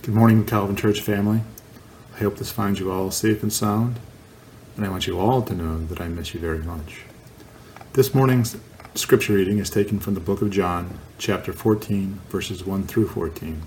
Good morning, Calvin Church family. I hope this finds you all safe and sound, and I want you all to know that I miss you very much. This morning's scripture reading is taken from the book of John, chapter 14, verses 1 through 14.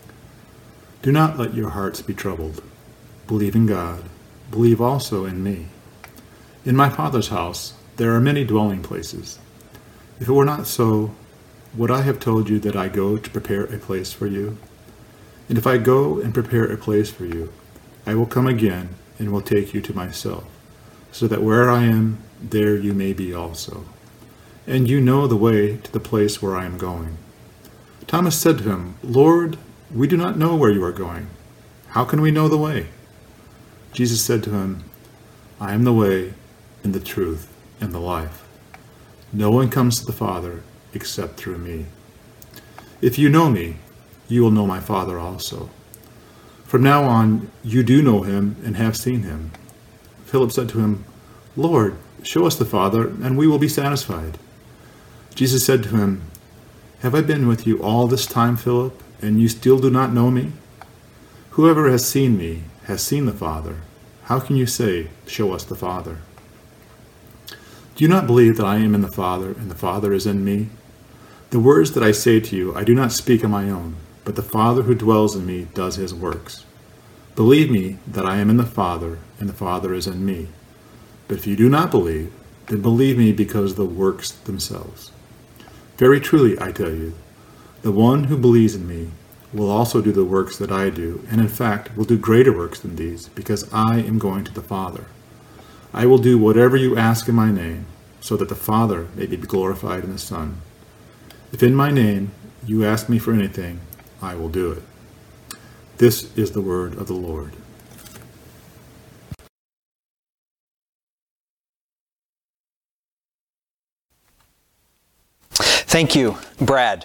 Do not let your hearts be troubled. Believe in God. Believe also in me. In my Father's house there are many dwelling places. If it were not so, would I have told you that I go to prepare a place for you? And if I go and prepare a place for you, I will come again and will take you to myself, so that where I am, there you may be also. And you know the way to the place where I am going. Thomas said to him, Lord, we do not know where you are going. How can we know the way? Jesus said to him, I am the way and the truth and the life. No one comes to the Father except through me. If you know me, you will know my Father also. From now on, you do know him and have seen him. Philip said to him, Lord, show us the Father, and we will be satisfied. Jesus said to him, Have I been with you all this time, Philip, and you still do not know me? Whoever has seen me has seen the Father. How can you say, Show us the Father? Do you not believe that I am in the Father, and the Father is in me? The words that I say to you, I do not speak on my own, but the Father who dwells in me does his works. Believe me that I am in the Father, and the Father is in me. But if you do not believe, then believe me because of the works themselves. Very truly, I tell you, the one who believes in me will also do the works that I do, and in fact will do greater works than these, because I am going to the Father. I will do whatever you ask in my name, so that the Father may be glorified in the Son. If in my name you ask me for anything, I will do it. This is the word of the Lord. Thank you, Brad.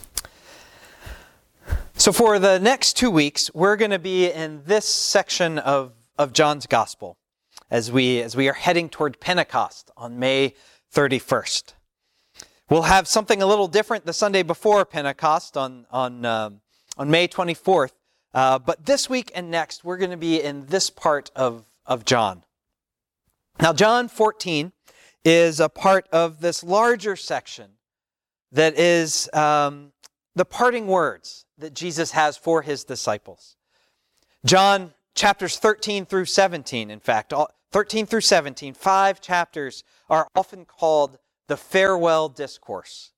So for the next 2 weeks, we're going to be in this section of John's Gospel as we are heading toward Pentecost on May 31st. We'll have something a little different the Sunday before Pentecost on May 24th. But this week and next, we're going to be in this part of John. Now, John 14 is a part of this larger section that is the parting words that Jesus has for his disciples. John chapters 13 through 17, in fact, 13 through 17, 5 chapters are often called the farewell discourse.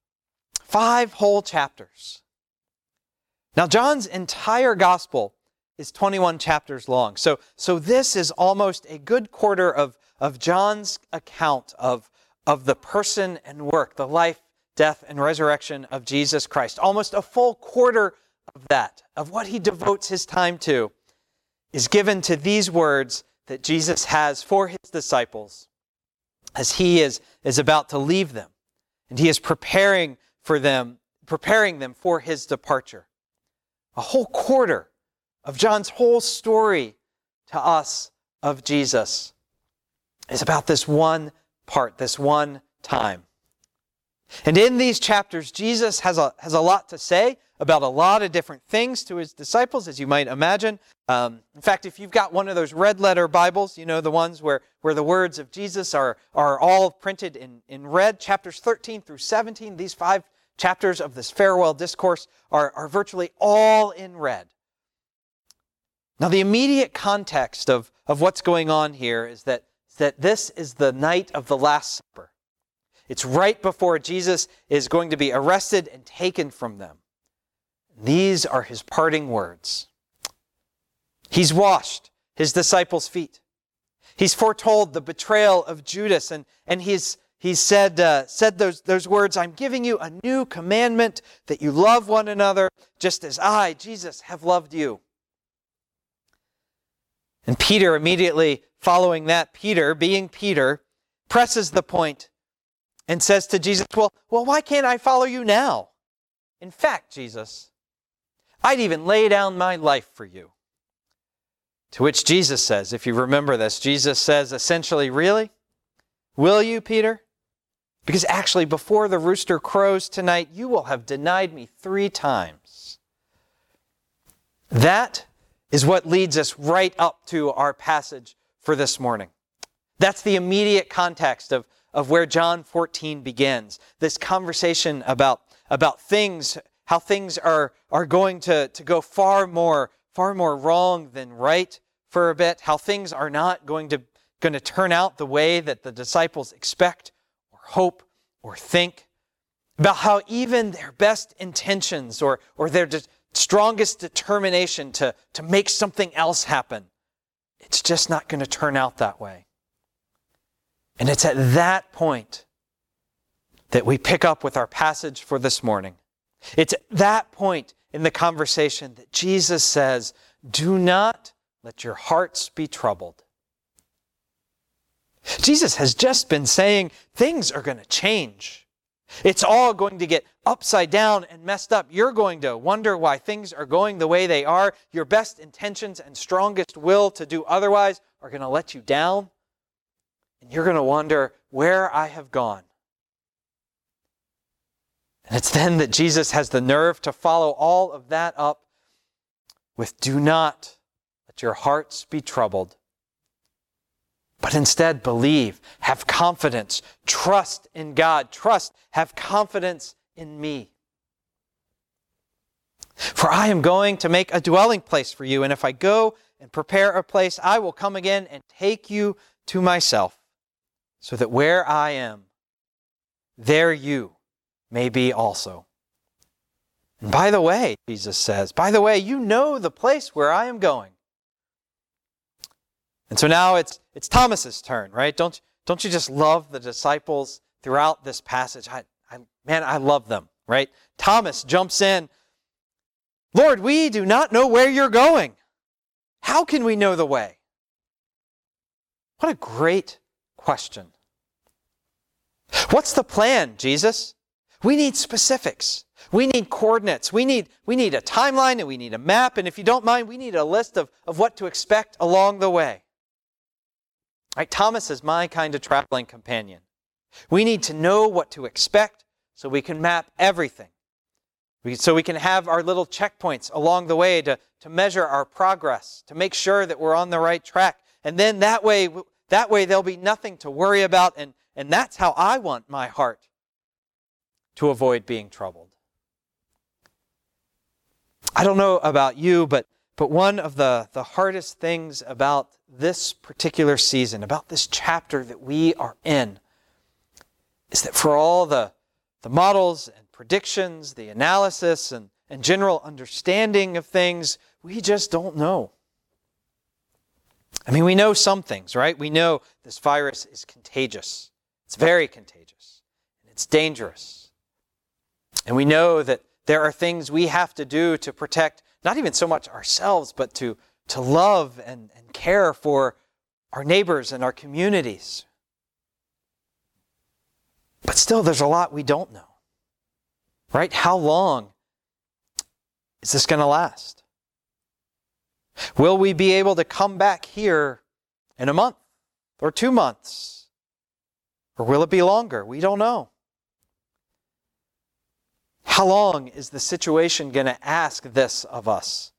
5 whole chapters. Now, John's entire gospel is 21 chapters long. So this is almost a good quarter of John's account of the person and work, the life, death, and resurrection of Jesus Christ. Almost a full quarter of that, of what he devotes his time to, is given to these words that Jesus has for his disciples as he is about to leave them. And he is preparing them for his departure. A whole quarter of John's whole story to us of Jesus is about this one part, this one time. And in these chapters, Jesus has a lot to say about a lot of different things to his disciples, as you might imagine. In fact, if you've got one of those red letter Bibles, you know, the ones where the words of Jesus are all printed in red, chapters 13 through 17, these 5 chapters of this farewell discourse are virtually all in red. Now, the immediate context of what's going on here is that this is the night of the Last Supper. It's right before Jesus is going to be arrested and taken from them. These are his parting words. He's washed his disciples' feet. He's foretold the betrayal of Judas, and he's said those words, I'm giving you a new commandment that you love one another just as I, Jesus, have loved you. And Peter, immediately following that, being Peter, presses the point and says to Jesus, well, why can't I follow you now? In fact, Jesus, I'd even lay down my life for you. To which Jesus says, if you remember this, Jesus says essentially, really? Will you, Peter? Because actually, before the rooster crows tonight, you will have denied me 3 times. That is what leads us right up to our passage for this morning. That's the immediate context of where John 14 begins. This conversation about things, how things are going to go far more wrong than right for a bit, how things are not going to turn out the way that the disciples expect or hope or think, about how even their best intentions or their strongest determination to make something else happen, it's just not going to turn out that way. And it's at that point that we pick up with our passage for this morning. It's at that point in the conversation that Jesus says, "Do not let your hearts be troubled." Jesus has just been saying things are going to change. It's all going to get upside down and messed up. You're going to wonder why things are going the way they are. Your best intentions and strongest will to do otherwise are going to let you down. And you're going to wonder where I have gone. And it's then that Jesus has the nerve to follow all of that up with, "Do not let your hearts be troubled, but instead believe, have confidence, trust in God, have confidence in me. For I am going to make a dwelling place for you, and if I go and prepare a place, I will come again and take you to myself, so that where I am, there you may be also." And by the way, Jesus says, by the way, you know the place where I am going. And so now it's Thomas's turn, right? Don't you just love the disciples throughout this passage? I love them, right? Thomas jumps in. "Lord, we do not know where you're going. How can we know the way?" What a great question. What's the plan, Jesus? We need specifics. We need coordinates. We need a timeline and we need a map. And if you don't mind, we need a list of what to expect along the way. Right? Thomas is my kind of traveling companion. We need to know what to expect so we can map everything. So we can have our little checkpoints along the way to measure our progress, to make sure that we're on the right track. And then that way there'll be nothing to worry about. And that's how I want my heart to avoid being troubled. I don't know about you, but one of the hardest things about this particular season, about this chapter that we are in, is that for all the models and predictions, the analysis and general understanding of things, we just don't know. I mean, we know some things, right? We know this virus is contagious. It's very contagious. And it's dangerous. And we know that there are things we have to do to protect not even so much ourselves, but to love and care for our neighbors and our communities. But still, there's a lot we don't know. Right? How long is this going to last? Will we be able to come back here in a month or 2 months? Or will it be longer? We don't know. How long is the situation going to ask this of us?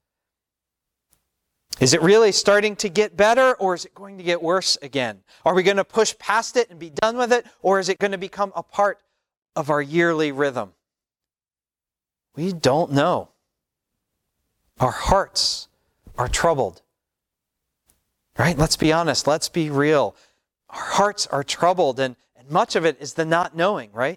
Is it really starting to get better, or is it going to get worse again? Are we going to push past it and be done with it, or is it going to become a part of our yearly rhythm? We don't know. Our hearts are troubled. Right? Let's be honest. Let's be real. Our hearts are troubled, and much of it is the not knowing, right?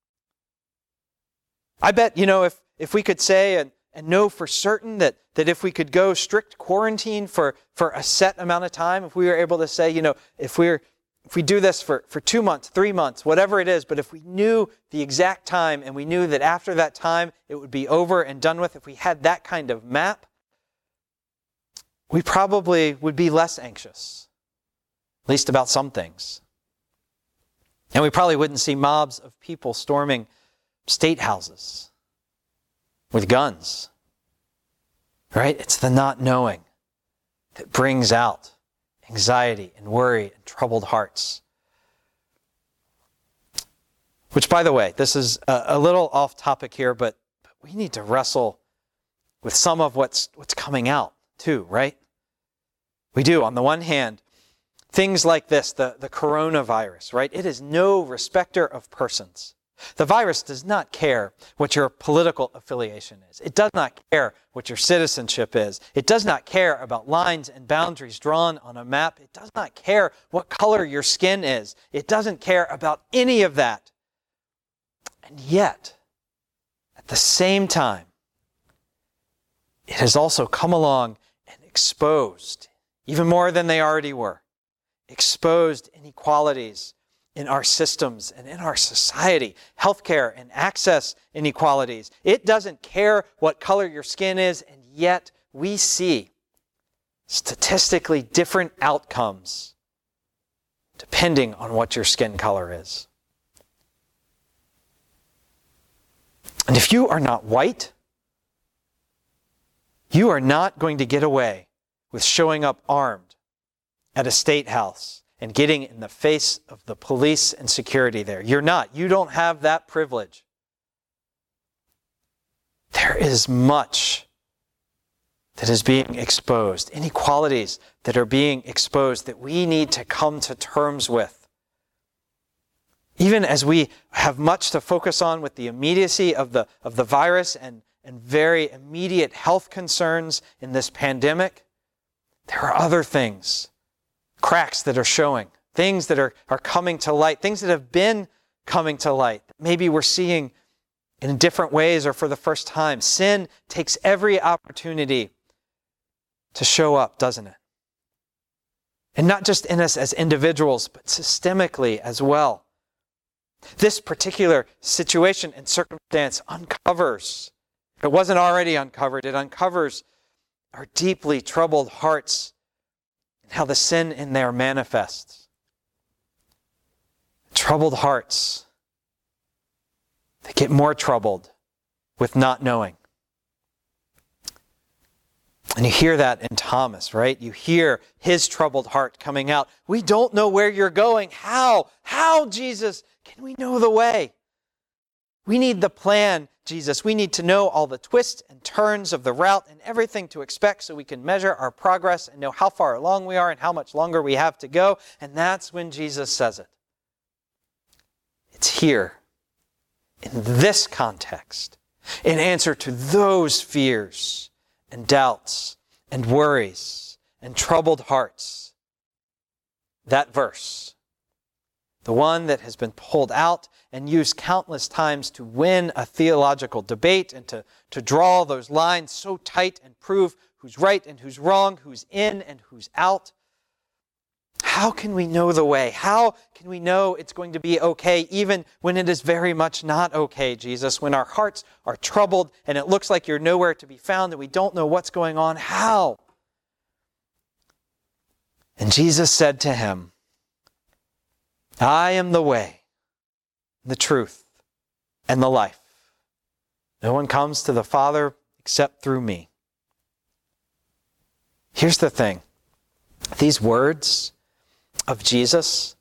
I bet, if we could say and know for certain that if we could go strict quarantine for a set amount of time, if we were able to say, if we do this for 2 months, 3 months, whatever it is, but if we knew the exact time and we knew that after that time it would be over and done with, if we had that kind of map, we probably would be less anxious, at least about some things. And we probably wouldn't see mobs of people storming state houses with guns. Right? It's the not knowing that brings out anxiety and worry and troubled hearts. Which, by the way, this is a little off topic here, but we need to wrestle with some of what's coming out too, right? We do. On the one hand, things like this, the coronavirus, right? It is no respecter of persons. The virus does not care what your political affiliation is. It does not care what your citizenship is. It does not care about lines and boundaries drawn on a map. It does not care what color your skin is. It doesn't care about any of that. And yet, at the same time, it has also come along and exposed, even more than they already were, exposed inequalities in our systems and in our society, healthcare and access inequalities. It doesn't care what color your skin is, and yet we see statistically different outcomes depending on what your skin color is. And if you are not white, you are not going to get away with showing up armed at a state house and getting in the face of the police and security there. You're not. You don't have that privilege. There is much that is being exposed, inequalities that are being exposed that we need to come to terms with. Even as we have much to focus on with the immediacy of the virus and very immediate health concerns in this pandemic, there are other things, cracks that are showing, things that are coming to light, things that have been coming to light. Maybe we're seeing in different ways or for the first time. Sin takes every opportunity to show up, doesn't it? And not just in us as individuals, but systemically as well. This particular situation and circumstance uncovers, if it wasn't already uncovered, it uncovers our deeply troubled hearts and how the sin in there manifests. Troubled hearts that get more troubled with not knowing. And you hear that in Thomas, right? You hear his troubled heart coming out. We don't know where you're going. How? How, Jesus? Can we know the way? We need the plan, Jesus. We need to know all the twists and turns of the route and everything to expect so we can measure our progress and know how far along we are and how much longer we have to go. And that's when Jesus says it. It's here, in this context, in answer to those fears and doubts and worries and troubled hearts. That verse, the one that has been pulled out and used countless times to win a theological debate and to draw those lines so tight and prove who's right and who's wrong, who's in and who's out. How can we know the way? How can we know it's going to be okay even when it is very much not okay, Jesus? When our hearts are troubled and it looks like you're nowhere to be found and we don't know what's going on. How? And Jesus said to him, I am the way, the truth, and the life. No one comes to the Father except through me. Here's the thing. These words of Jesus,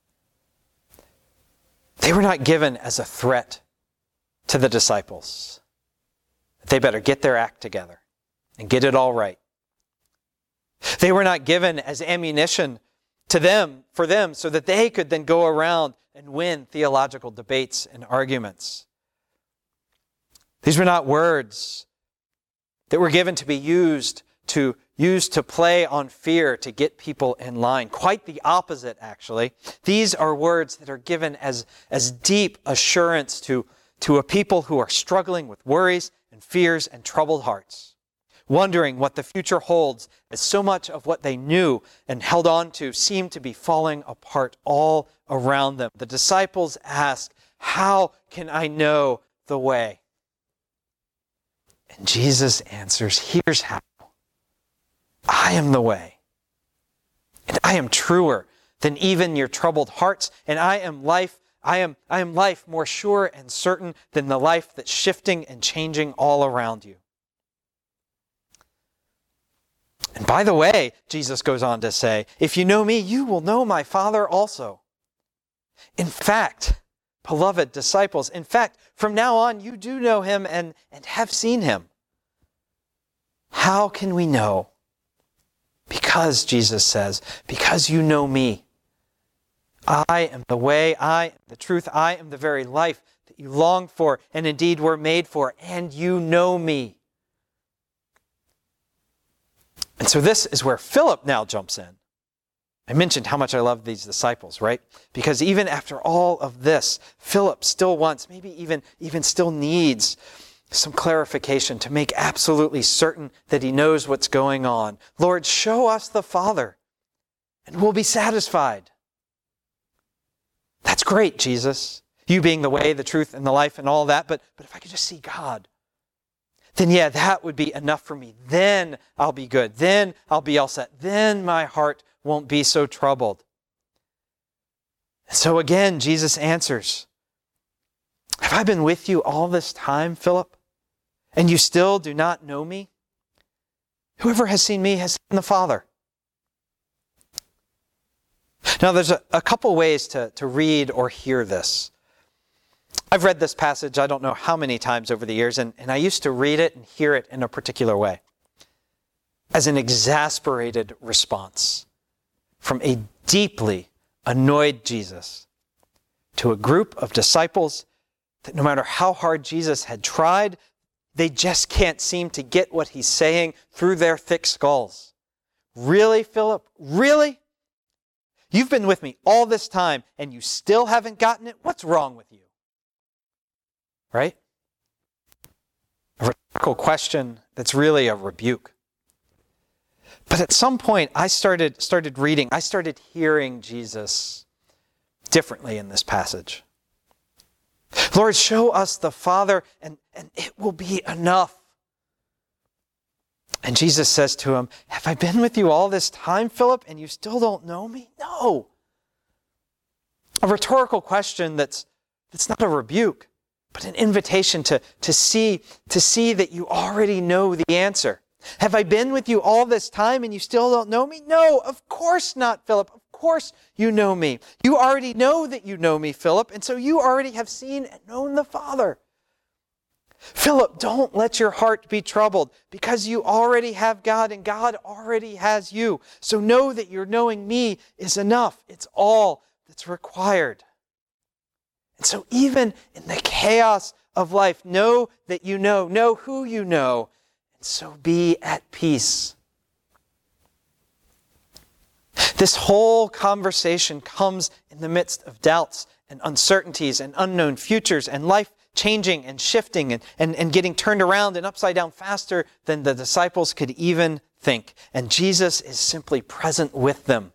they were not given as a threat to the disciples. They better get their act together and get it all right. They were not given as ammunition to them, for them, so that they could then go around and win theological debates and arguments. These were not words that were given to be used to play on fear to get people in line. Quite the opposite, actually. These are words that are given as deep assurance to a people who are struggling with worries and fears and troubled hearts, wondering what the future holds as so much of what they knew and held on to seemed to be falling apart all around them. The disciples ask, how can I know the way? And Jesus answers, here's how. I am the way. And I am truer than even your troubled hearts. And I am life. I am life more sure and certain than the life that's shifting and changing all around you. And by the way, Jesus goes on to say, if you know me, you will know my Father also. In fact, beloved disciples, from now on, you do know him and have seen him. How can we know? Because, Jesus says, because you know me. I am the way, I am the truth, I am the very life that you long for and indeed were made for, and you know me. And so this is where Philip now jumps in. I mentioned how much I love these disciples, right? Because even after all of this, Philip still wants, maybe even still needs some clarification to make absolutely certain that he knows what's going on. Lord, show us the Father, and we'll be satisfied. That's great, Jesus. You being the way, the truth, and the life, and all that. But if I could just see God, then yeah, that would be enough for me. Then I'll be good. Then I'll be all set. Then my heart won't be so troubled. So again, Jesus answers, have I been with you all this time, Philip? And you still do not know me? Whoever has seen me has seen the Father. Now, there's a couple ways to read or hear this. I've read this passage, I don't know how many times over the years, and I used to read it and hear it in a particular way, as an exasperated response from a deeply annoyed Jesus to a group of disciples that no matter how hard Jesus had tried, they just can't seem to get what he's saying through their thick skulls. Really, Philip? Really? You've been with me all this time and you still haven't gotten it? What's wrong with you? Right? A rhetorical question that's really a rebuke. But at some point, I started reading, I started hearing Jesus differently in this passage. Lord, show us the Father, and it will be enough. And Jesus says to him, have I been with you all this time, Philip, and you still don't know me? No. A rhetorical question that's not a rebuke, but an invitation to see that you already know the answer. Have I been with you all this time and you still don't know me? No, of course not, Philip. Of course you know me. You already know that you know me, Philip, and so you already have seen and known the Father. Philip, don't let your heart be troubled because you already have God and God already has you. So know that your knowing me is enough. It's all that's required. And so even in the chaos of life, know that you know who you know, and so be at peace. This whole conversation comes in the midst of doubts and uncertainties and unknown futures and life changing and shifting and getting turned around and upside down faster than the disciples could even think. And Jesus is simply present with them,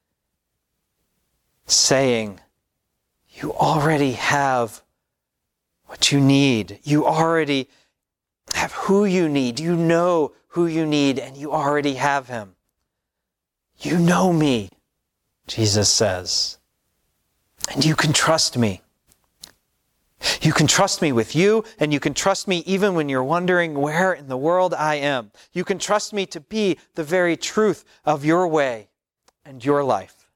saying, you already have what you need. You already have who you need. You know who you need, and you already have him. You know me, Jesus says, and you can trust me. You can trust me with you, and you can trust me even when you're wondering where in the world I am. You can trust me to be the very truth of your way and your life.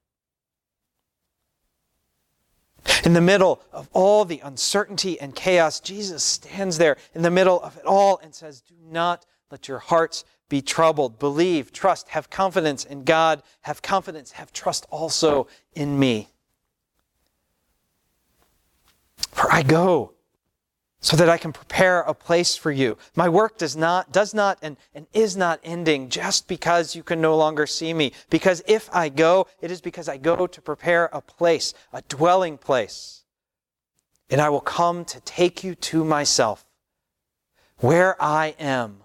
In the middle of all the uncertainty and chaos, Jesus stands there in the middle of it all and says, do not let your hearts be troubled. Believe, trust, have confidence in God. Have confidence, have trust also in me. For I go so that I can prepare a place for you. My work does not and is not ending just because you can no longer see me. Because if I go, it is because I go to prepare a place, a dwelling place. And I will come to take you to myself. Where I am,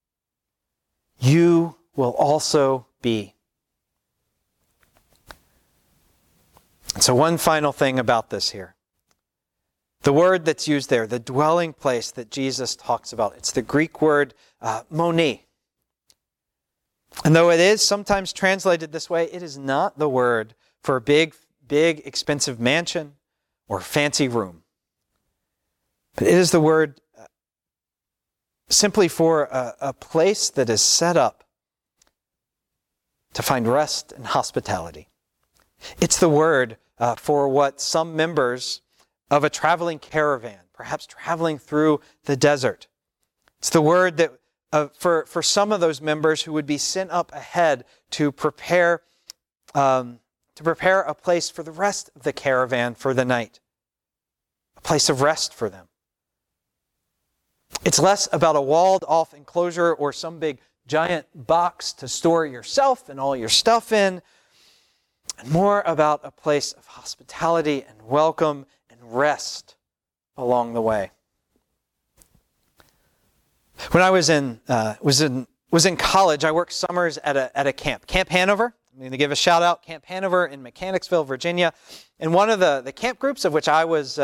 you will also be. And so one final thing about this here. The word that's used there, the dwelling place that Jesus talks about, it's the Greek word moni. And though it is sometimes translated this way, it is not the word for a big, expensive mansion or fancy room. But it is the word simply for a place that is set up to find rest and hospitality. It's the word for what some members of a traveling caravan, perhaps traveling through the desert. It's the word that for some of those members who would be sent up ahead to prepare a place for the rest of the caravan for the night, a place of rest for them. It's less about a walled-off enclosure or some big giant box to store yourself and all your stuff in, and more about a place of hospitality and welcome and rest along the way. When I was in college, I worked summers at a camp, Camp Hanover. I'm going to give a shout out, Camp Hanover in Mechanicsville, Virginia. And one of the camp groups of which I was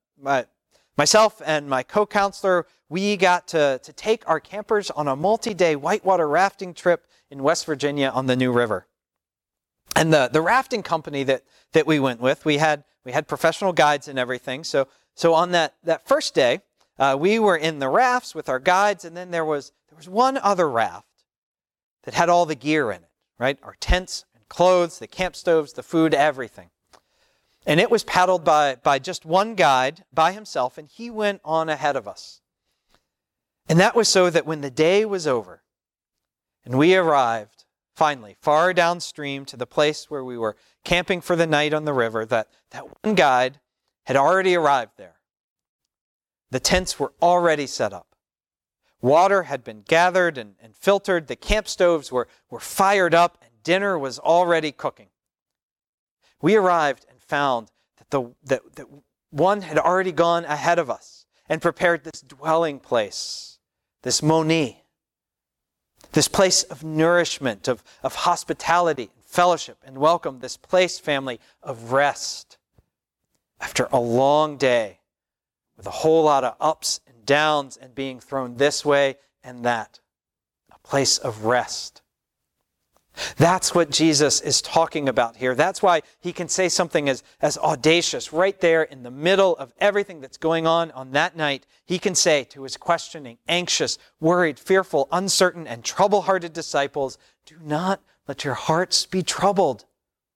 myself and my co-counselor, we got to take our campers on a multi-day whitewater rafting trip in West Virginia on the New River. And the rafting company that we went with, we had professional guides and everything. So on that first day, we were in the rafts with our guides, and then there was one other raft that had all the gear in it, right? Our tents and clothes, the camp stoves, the food, everything. And it was paddled by just one guide by himself, and he went on ahead of us. And that was so that when the day was over and we arrived, finally, far downstream to the place where we were camping for the night on the river, that one guide had already arrived there. The tents were already set up. Water had been gathered and filtered. The camp stoves were fired up, and dinner was already cooking. We arrived and found that one had already gone ahead of us and prepared this dwelling place, this moni, this place of nourishment, of hospitality, and fellowship, and welcome, this place, family, of rest. After a long day, with a whole lot of ups and downs and being thrown this way and that, a place of rest. That's what Jesus is talking about here. That's why he can say something as audacious right there in the middle of everything that's going on that night. He can say to his questioning, anxious, worried, fearful, uncertain, and trouble-hearted disciples, do not let your hearts be troubled.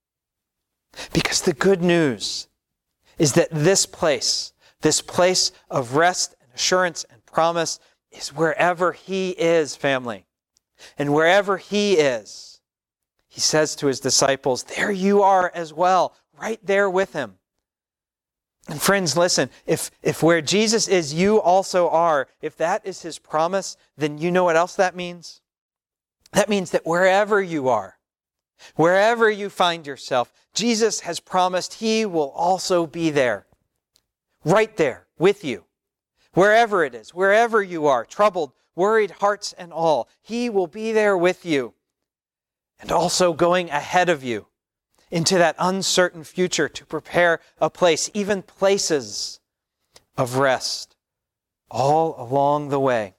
Because the good news is that this place of rest and assurance and promise is wherever he is, family. And wherever he is, he says to his disciples, there you are as well, right there with him. And friends, listen, if where Jesus is, you also are, if that is his promise, then you know what else that means? That means that wherever you are, wherever you find yourself, Jesus has promised he will also be there, right there with you. Wherever it is, wherever you are, troubled, worried hearts and all, he will be there with you. And also going ahead of you into that uncertain future to prepare a place, even places of rest, all along the way.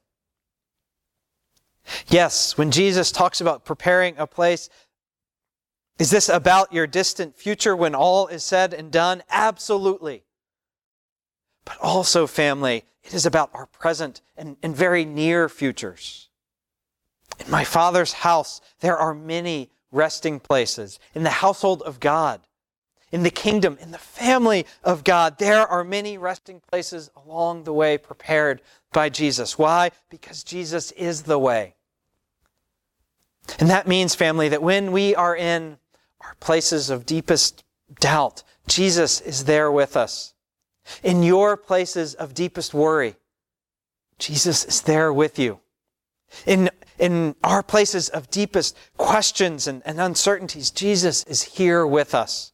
Yes, when Jesus talks about preparing a place, is this about your distant future when all is said and done? Absolutely. But also, family, it is about our present and very near futures. In my Father's house, there are many resting places. In the household of God, in the kingdom, in the family of God, there are many resting places along the way prepared by Jesus. Why? Because Jesus is the way. And that means, family, that when we are in our places of deepest doubt, Jesus is there with us. In your places of deepest worry, Jesus is there with you. In our places of deepest questions and uncertainties, Jesus is here with us.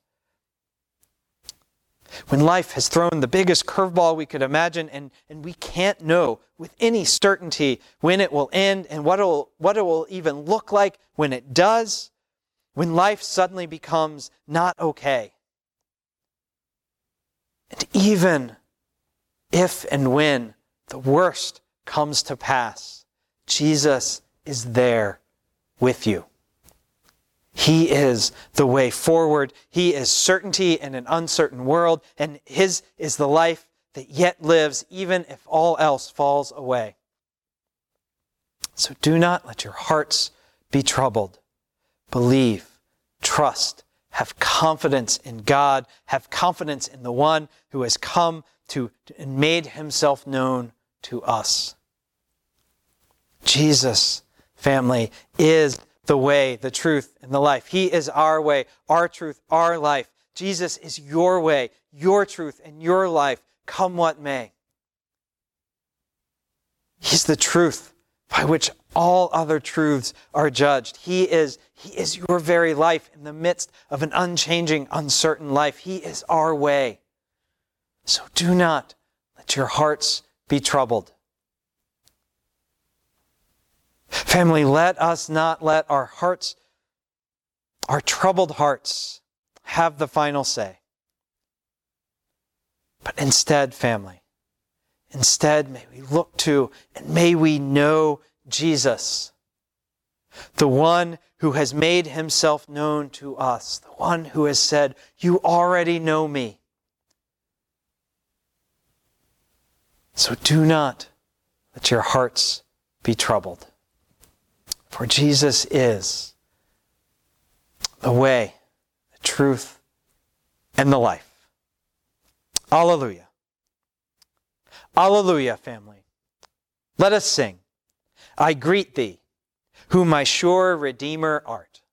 When life has thrown the biggest curveball we could imagine, and we can't know with any certainty when it will end and what it will even look like when it does, when life suddenly becomes not okay. And even if and when the worst comes to pass, Jesus is there with you. He is the way forward. He is certainty in an uncertain world, and his is the life that yet lives even if all else falls away. So do not let your hearts be troubled. Believe, trust, have confidence in God, have confidence in the one who has come to and made himself known to us. Jesus, family, is the way, the truth, and the life. He is our way, our truth, our life. Jesus is your way, your truth, and your life, come what may. He's the truth by which all other truths are judged. He is your very life in the midst of an unchanging, uncertain life. He is our way. So do not let your hearts be troubled. Family, let us not let our hearts, our troubled hearts, have the final say. But instead, family, instead may we look to and may we know Jesus, the one who has made himself known to us, the one who has said, "You already know me." So do not let your hearts be troubled. For Jesus is the way, the truth, and the life. Alleluia. Alleluia, family. Let us sing. I greet thee, who my sure Redeemer art.